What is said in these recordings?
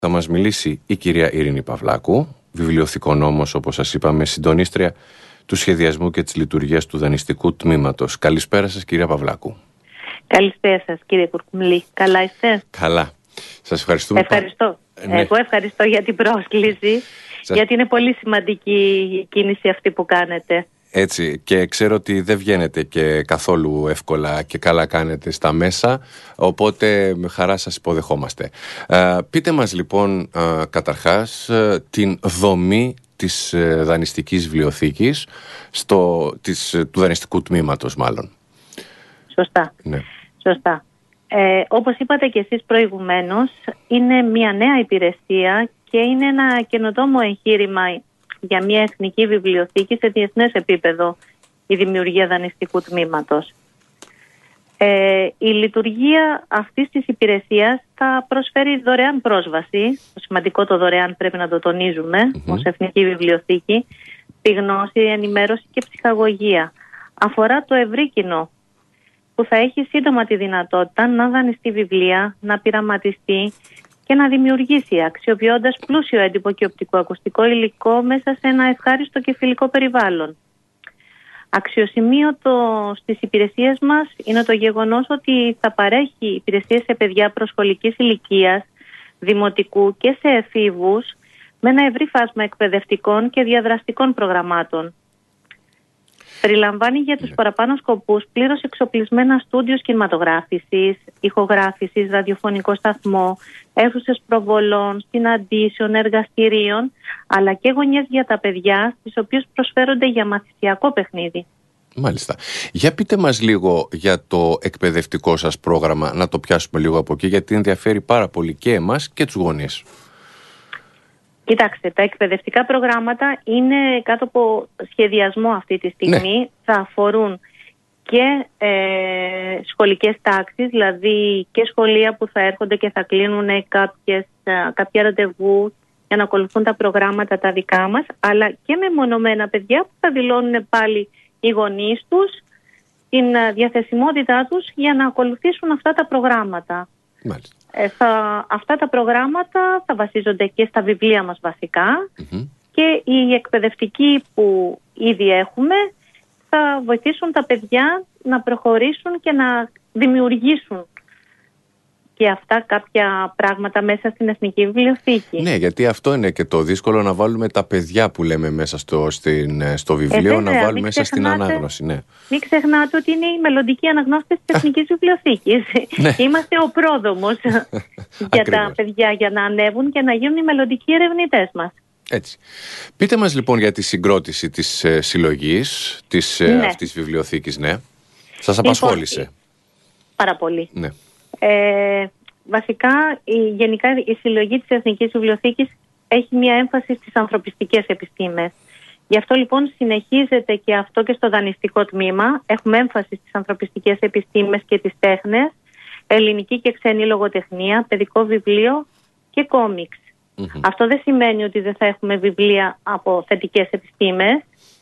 Θα μας μιλήσει η κυρία Ειρήνη Παυλάκου, βιβλιοθηκονόμος, όπως σας είπαμε, συντονίστρια του σχεδιασμού και της λειτουργίας του δανειστικού τμήματος. Καλησπέρα σας, κυρία Παυλάκου. Καλησπέρα σας, κύριε Κουρκουμλή. Καλά είστε? Καλά. Σας ευχαριστούμε. Ευχαριστώ. Εγώ ευχαριστώ για την πρόσκληση, γιατί είναι πολύ σημαντική η κίνηση αυτή που κάνετε. Έτσι, και ξέρω ότι δεν βγαίνετε και καθόλου εύκολα και καλά κάνετε στα μέσα, οπότε με χαρά σας υποδεχόμαστε. Πείτε μας λοιπόν καταρχάς την δομή της δανειστικής βιβλιοθήκης, του δανειστικού τμήματος μάλλον. Σωστά. Ναι. Σωστά. Όπως είπατε και εσείς προηγουμένως, είναι μια νέα υπηρεσία και είναι ένα καινοτόμο εγχείρημα για μια εθνική βιβλιοθήκη σε διεθνές επίπεδο, η δημιουργία δανειστικού τμήματος. Η λειτουργία αυτής της υπηρεσίας θα προσφέρει δωρεάν πρόσβαση, το σημαντικό το δωρεάν πρέπει να το τονίζουμε ως εθνική βιβλιοθήκη, τη γνώση, ενημέρωση και ψυχαγωγία. Αφορά το ευρύ κοινό, που θα έχει σύντομα τη δυνατότητα να δανειστεί βιβλία, να πειραματιστεί και να δημιουργήσει, αξιοποιώντας πλούσιο έντυπο και οπτικοακουστικό υλικό μέσα σε ένα ευχάριστο και φιλικό περιβάλλον. Αξιοσημείωτο στις υπηρεσίες μας είναι το γεγονός ότι θα παρέχει υπηρεσίες σε παιδιά προσχολικής ηλικίας, δημοτικού και σε εφήβους, με ένα ευρύ φάσμα εκπαιδευτικών και διαδραστικών προγραμμάτων. Περιλαμβάνει για τους παραπάνω σκοπούς πλήρως εξοπλισμένα στούντιο κινηματογράφησης, ηχογράφησης, ραδιοφωνικό σταθμό, αίθουσες προβολών, συναντήσεων, εργαστηρίων, αλλά και γωνιές για τα παιδιά, τις οποίες προσφέρονται για μαθησιακό παιχνίδι. Μάλιστα. Για πείτε μας λίγο για το εκπαιδευτικό σας πρόγραμμα, να το πιάσουμε λίγο από εκεί, γιατί ενδιαφέρει πάρα πολύ και εμάς και τους γονείς. Κοιτάξτε, τα εκπαιδευτικά προγράμματα είναι κάτω από σχεδιασμό αυτή τη στιγμή. Ναι. Θα αφορούν και σχολικές τάξεις, δηλαδή και σχολεία που θα έρχονται και θα κλείνουν κάποια ραντεβού για να ακολουθούν τα προγράμματα τα δικά μας, αλλά και μεμονωμένα παιδιά που θα δηλώνουν πάλι οι γονείς τους την διαθεσιμότητά τους για να ακολουθήσουν αυτά τα προγράμματα. Μάλιστα. Αυτά τα προγράμματα θα βασίζονται και στα βιβλία μας βασικά και οι εκπαιδευτικοί που ήδη έχουμε θα βοηθήσουν τα παιδιά να προχωρήσουν και να δημιουργήσουν και αυτά κάποια πράγματα μέσα στην Εθνική Βιβλιοθήκη. Ναι, γιατί αυτό είναι και το δύσκολο, να βάλουμε τα παιδιά που λέμε μέσα στο βιβλίο, να βάλουμε μέσα στην ανάγνωση. Ναι. Μην ξεχνάτε ότι είναι οι μελλοντικοί αναγνώστες της Εθνικής Βιβλιοθήκης. Ναι. Είμαστε ο πρόδομος για τα παιδιά για να ανέβουν και να γίνουν οι μελλοντικοί ερευνητές μας. Έτσι. Πείτε μας λοιπόν για τη συγκρότηση της συλλογής αυτής της βιβλιοθήκης. Ναι. Σας απασχόλησε? Πάρα πολύ. Ναι. Βασικά, γενικά η συλλογή της Εθνικής Βιβλιοθήκης έχει μια έμφαση στις ανθρωπιστικές επιστήμες. Γι' αυτό λοιπόν συνεχίζεται και αυτό και στο δανειστικό τμήμα. Έχουμε έμφαση στις ανθρωπιστικές επιστήμες και τις τέχνες, ελληνική και ξένη λογοτεχνία, παιδικό βιβλίο και κόμιξ. Αυτό δεν σημαίνει ότι δεν θα έχουμε βιβλία από θετικές επιστήμες,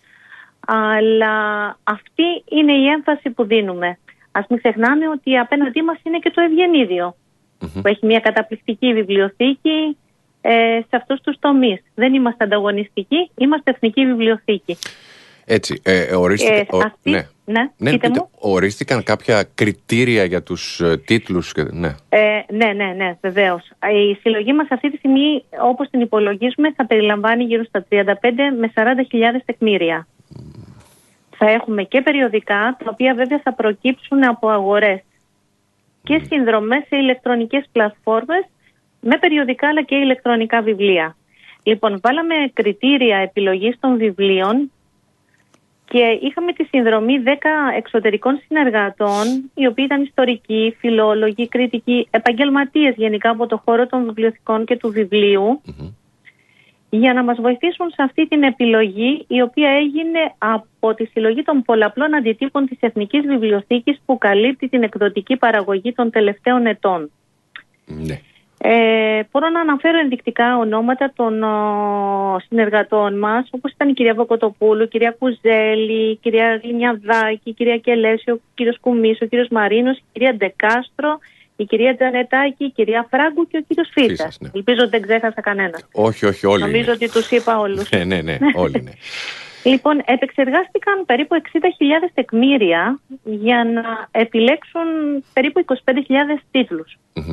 αλλά αυτή είναι η έμφαση που δίνουμε. Ας μην ξεχνάμε ότι απέναντί μας είναι και το Ευγενίδιο, που έχει μια καταπληκτική βιβλιοθήκη σε αυτούς τους τομείς. Δεν είμαστε ανταγωνιστικοί, είμαστε εθνική βιβλιοθήκη. Έτσι, ορίστηκαν κάποια κριτήρια για τους τίτλους? Ναι, βεβαίως. Η συλλογή μας αυτή τη στιγμή, όπως την υπολογίζουμε, θα περιλαμβάνει γύρω στα 35 με 40.000 τεκμήρια. Θα έχουμε και περιοδικά, τα οποία βέβαια θα προκύψουν από αγορές και συνδρομές σε ηλεκτρονικές πλατφόρμες με περιοδικά αλλά και ηλεκτρονικά βιβλία. Λοιπόν, βάλαμε κριτήρια επιλογής των βιβλίων και είχαμε τη συνδρομή 10 εξωτερικών συνεργατών, οι οποίοι ήταν ιστορικοί, φιλόλογοι, κριτικοί, επαγγελματίες γενικά από το χώρο των βιβλιοθηκών και του βιβλίου, για να μας βοηθήσουν σε αυτή την επιλογή, η οποία έγινε από τη συλλογή των πολλαπλών αντιτύπων της Εθνικής Βιβλιοθήκης που καλύπτει την εκδοτική παραγωγή των τελευταίων ετών. Ναι. Μπορώ να αναφέρω ενδεικτικά ονόματα των συνεργατών μας, όπως ήταν η κυρία Βοκοτοπούλου, η κυρία Κουζέλη, η κυρία Λινιαδάκη, η κυρία Κελέσιο, ο κύριος Κουμής, ο κύριος Μαρίνος, η κυρία Ντεκάστρο η κυρία Τζανετάκη, η κυρία Φράγκου και ο κύριος Φίτσας. Ναι. Ελπίζω ότι δεν ξέχασα κανένα. Όχι, όλοι. Νομίζω ότι τους είπα όλους. Ναι, όλοι είναι. Λοιπόν, επεξεργάστηκαν περίπου 60.000 τεκμήρια για να επιλέξουν περίπου 25.000 τίτλους.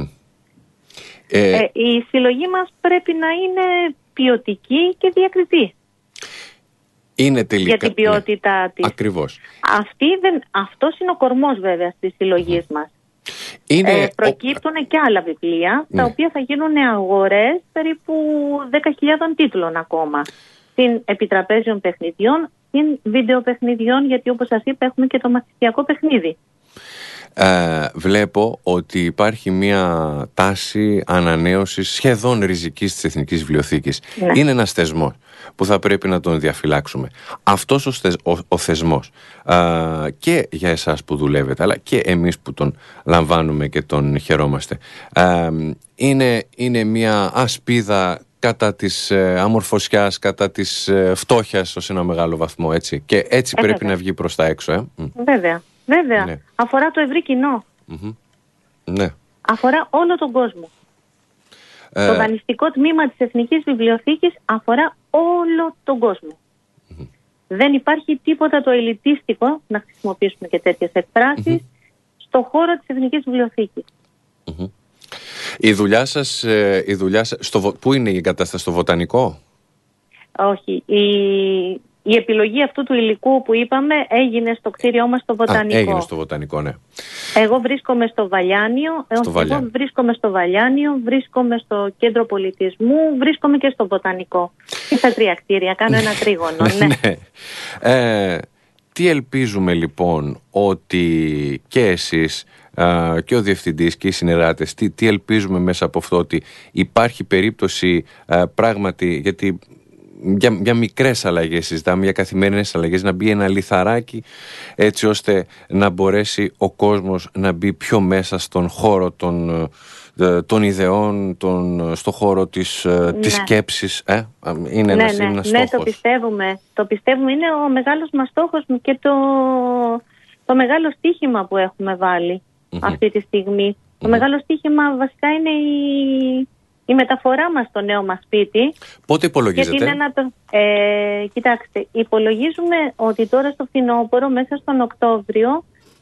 Η συλλογή μας πρέπει να είναι ποιοτική και διακριτή. Είναι τελικά. Για την ποιότητά της. Ακριβώς. Αυτός είναι ο κορμός βέβαια της συλλογής μας. Προκύπτουν και άλλα βιβλία, τα οποία θα γίνουν αγορές περίπου 10.000 τίτλων ακόμα. Στην επιτραπέζιων παιχνιδιών, στην βιντεοπαιχνιδιών, γιατί όπως σας είπα έχουμε και το μαθησιακό παιχνίδι. Βλέπω ότι υπάρχει μια τάση ανανέωσης σχεδόν ριζικής της Εθνικής Βιβλιοθήκης. Ναι. Είναι ένας θεσμός που θα πρέπει να τον διαφυλάξουμε. Αυτός ο θεσμός και για εσάς που δουλεύετε, αλλά και εμείς που τον λαμβάνουμε και τον χαιρόμαστε, είναι μια ασπίδα κατά της αμορφωσιάς, κατά της φτώχειας ως ένα μεγάλο βαθμό, έτσι. Και έτσι πρέπει να βγει προς τα έξω. Βέβαια. Ναι. Αφορά το ευρύ κοινό. Ναι. Αφορά όλο τον κόσμο. Το δανειστικό τμήμα της Εθνικής Βιβλιοθήκης αφορά όλο τον κόσμο. Δεν υπάρχει τίποτα το ελιτίστικο, να χρησιμοποιήσουμε και τέτοιες εκφράσεις, στο χώρο της Εθνικής Βιβλιοθήκης. Η δουλειά σας, πού είναι η εγκατάσταση, στο Βοτανικό? Όχι. Η επιλογή αυτού του υλικού που είπαμε έγινε στο κτίριό μας στο Βοτανικό. Έγινε στο Βοτανικό, ναι. Εγώ βρίσκομαι στο Βαλιάνιο, βρίσκομαι στο Κέντρο Πολιτισμού, βρίσκομαι και στο Βοτανικό. Και στα 3 κτίρια, κάνω ένα τρίγωνο, ναι. Τι ελπίζουμε λοιπόν ότι και εσείς και ο Διευθυντής και οι συνεργάτες, τι ελπίζουμε μέσα από αυτό, ότι υπάρχει περίπτωση πράγματι, γιατί για μικρές αλλαγές συζητάμε, για καθημερινές αλλαγές, να μπει ένα λιθαράκι έτσι ώστε να μπορέσει ο κόσμος να μπει πιο μέσα στον χώρο των ιδεών, στο χώρο της σκέψης. Είναι ένας στόχος. Ναι, το πιστεύουμε. Είναι ο μεγάλος μας στόχος και το μεγάλο στοίχημα που έχουμε βάλει αυτή τη στιγμή. Το μεγάλο στοίχημα βασικά είναι η μεταφορά μας στο νέο μας σπίτι. Πότε υπολογίζετε? Κοιτάξτε, υπολογίζουμε ότι τώρα στο φθινόπωρο, μέσα στον Οκτώβριο,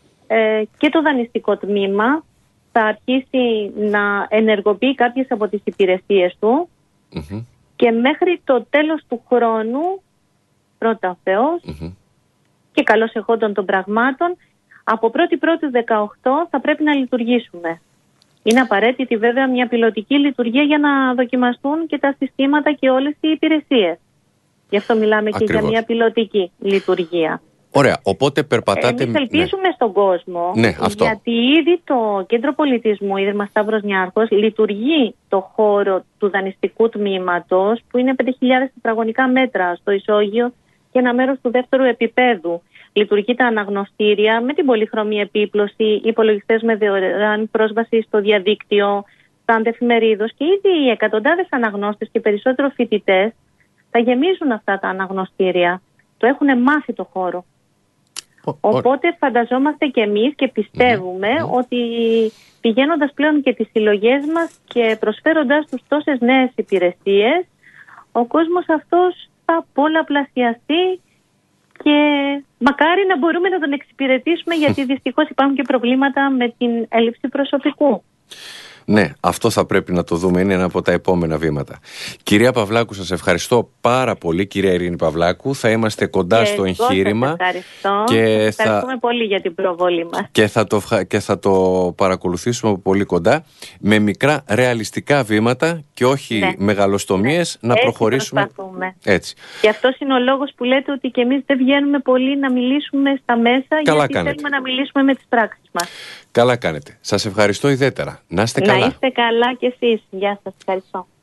και το δανειστικό τμήμα θα αρχίσει να ενεργοποιεί κάποιες από τις υπηρεσίες του και μέχρι το τέλος του χρόνου, πρώτα ο Θεός και καλώς εχόντων των πραγμάτων, από 1η-1η 18 θα πρέπει να λειτουργήσουμε. Είναι απαραίτητη βέβαια μια πιλωτική λειτουργία για να δοκιμαστούν και τα συστήματα και όλες οι υπηρεσίες. Γι' αυτό μιλάμε και για μια πιλωτική λειτουργία. Ωραία, οπότε περπατάτε... Εμείς ελπίζουμε στον κόσμο, γιατί ήδη το Κέντρο Πολιτισμού, Ίδρυμα Σταύρος Νιάρχος, λειτουργεί το χώρο του δανειστικού τμήματος, που είναι 5.000 τετραγωνικά μέτρα στο ισόγειο και ένα μέρος του δεύτερου επίπεδου. Λειτουργεί τα αναγνωστήρια με την πολύχρωμη επίπλωση, υπολογιστές με δωρεάν πρόσβαση στο διαδίκτυο, στα αντεφημερίδος, και ήδη οι εκατοντάδες αναγνώστες και περισσότερο φοιτητές θα γεμίζουν αυτά τα αναγνωστήρια. Το έχουν μάθει το χώρο. Οπότε φανταζόμαστε και εμείς και πιστεύουμε ότι πηγαίνοντας πλέον και τις συλλογές μας και προσφέροντας τους τόσες νέες υπηρεσίες, ο κόσμος αυτός θα πολλαπλασιαστεί και μακάρι να μπορούμε να τον εξυπηρετήσουμε, γιατί δυστυχώς υπάρχουν και προβλήματα με την έλλειψη προσωπικού. Ναι, αυτό θα πρέπει να το δούμε, είναι ένα από τα επόμενα βήματα. Κυρία Παυλάκου, σας ευχαριστώ πάρα πολύ, κυρία Ειρήνη Παυλάκου. Θα είμαστε κοντά στο εγχείρημα. Ευχαριστούμε πολύ για την προβολή μας. Και θα το παρακολουθήσουμε από πολύ κοντά, με μικρά ρεαλιστικά βήματα και όχι μεγαλοστομίες, να προχωρήσουμε. Έτσι. Και αυτός είναι ο λόγος που λέτε ότι και εμείς δεν βγαίνουμε πολύ να μιλήσουμε στα μέσα, γιατί θέλουμε να μιλήσουμε με τις πράξεις μας. Καλά κάνετε. Σας ευχαριστώ ιδιαίτερα. Να είστε καλά. Να είστε καλά κι εσείς. Γεια σας. Ευχαριστώ.